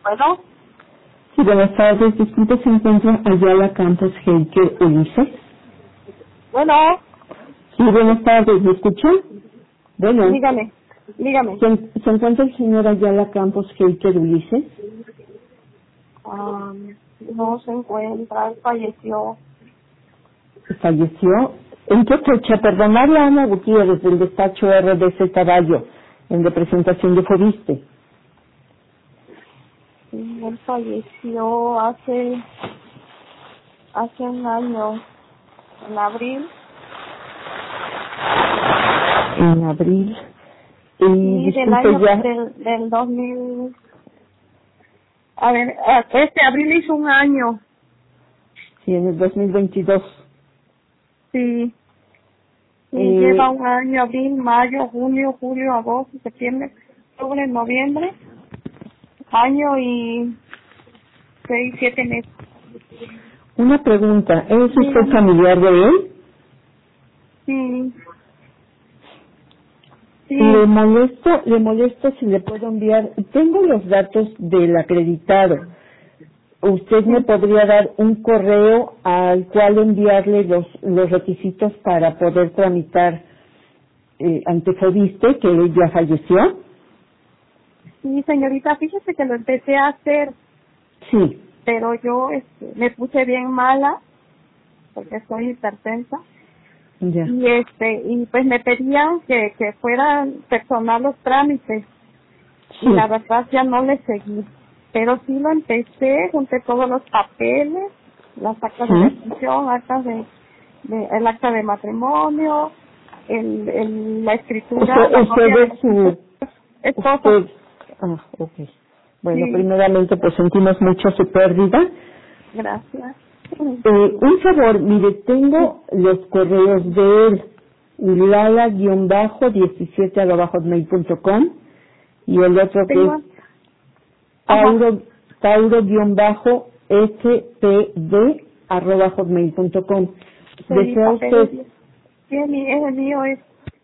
Bueno, Sí, buenas tardes. Disculpe, ¿se encuentra Ayala Campos Heiker Ulises? bueno, Sí, buenas tardes. ¿Me escucha? Bueno, dígame. ¿se encuentra el señor Ayala Campos Heiker Ulises? No se encuentra, él falleció. ¿Falleció? ¿En qué fecha? Perdón, habla Ana Gutiérrez del despacho RDC Caballo, en representación de Fobiste. Sí, él falleció hace un año, en abril. En abril. Y Sí, del disculpe año ya. del 2000. A ver, abril hizo un año. Sí, en el 2022. Sí. Y lleva un año, abril, mayo, junio, julio, agosto, septiembre, octubre, noviembre, año y 6, 7 meses. Una pregunta. ¿Es usted Dígame. familiar de él? Sí, Le sí, molesto si le puedo enviar, tengo los datos del acreditado. Usted me sí, podría dar un correo al cual enviarle los requisitos para poder tramitar ante Fobiste, que él ya falleció. sí, señorita, fíjese que lo empecé a hacer, Sí, pero yo me puse bien mala, porque soy hipertensa, ya. y pues me pedían que fueran personal los trámites, y la Sí. verdad ya no le seguí, pero sí lo empecé, junté todos los papeles, las actas de ¿Sí? defunción, el acta de matrimonio, la escritura, la Usted copia de es la esposa. usted, ok. Bueno, Sí, primeramente pues sentimos mucho su pérdida. gracias. Un favor, mire, tengo los correos de él, ulala-17@hotmail.com y el otro que es Tengo, ajá, tauro-spd@hotmail.com. sí, ¿Desea usted, papeles. Sí, es el mío es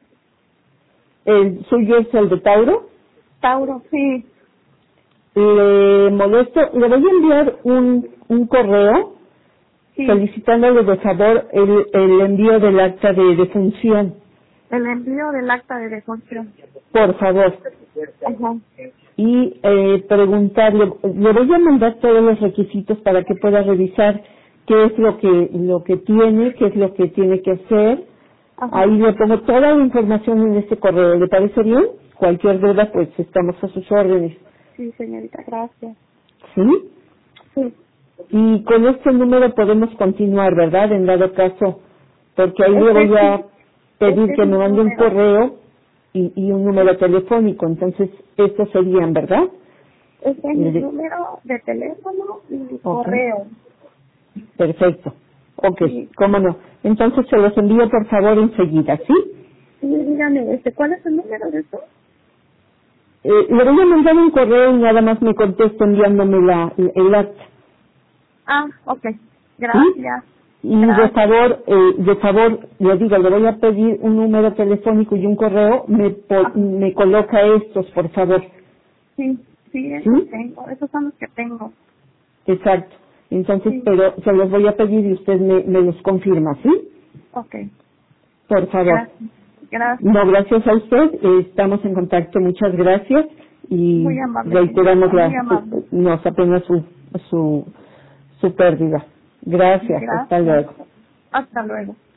el suyo es el de Tauro? Tauro, sí, Le molesto, le voy a enviar un correo sí, solicitándole de favor el envío del acta de defunción, el envío del acta de defunción. por favor. Ajá, Y preguntarle, le voy a mandar todos los requisitos para que pueda revisar qué es lo que tiene, qué es lo que tiene que hacer. ajá, Ahí le pongo toda la información en este correo. ¿Le parece bien? Cualquier duda, pues estamos a sus órdenes. sí, señorita, gracias. ¿Sí? Sí, Y con este número podemos continuar, ¿verdad? En dado caso, porque ahí le voy a sí, pedir es que mi me mande un número. correo y un número telefónico. Entonces, estos serían, ¿verdad? Este es mi El de- número de teléfono y mi Ok, correo. perfecto. Ok, Sí, cómo no. Entonces se los envío por favor enseguida, ¿sí? sí, dígame, ¿cuál es el número de eso? Le voy a mandar un correo y nada más me contesta enviándome el acta, Ah, ok, ¿sí? gracias, Y gracias. de favor, le digo, le voy a pedir un número telefónico y un correo, Ajá, me coloca estos, por favor. sí, sí, ¿Sí? esos tengo, esos son los que tengo. Exacto. Entonces, Sí, pero se los voy a pedir y usted me los confirma, ¿sí? ok, Por favor. gracias, gracias. No, gracias a usted. Estamos en contacto. Muchas gracias. Y Muy amable, reiteramos señorita, muy amable. nos apenas su pérdida. Gracias. Hasta Gracias. luego. Hasta luego.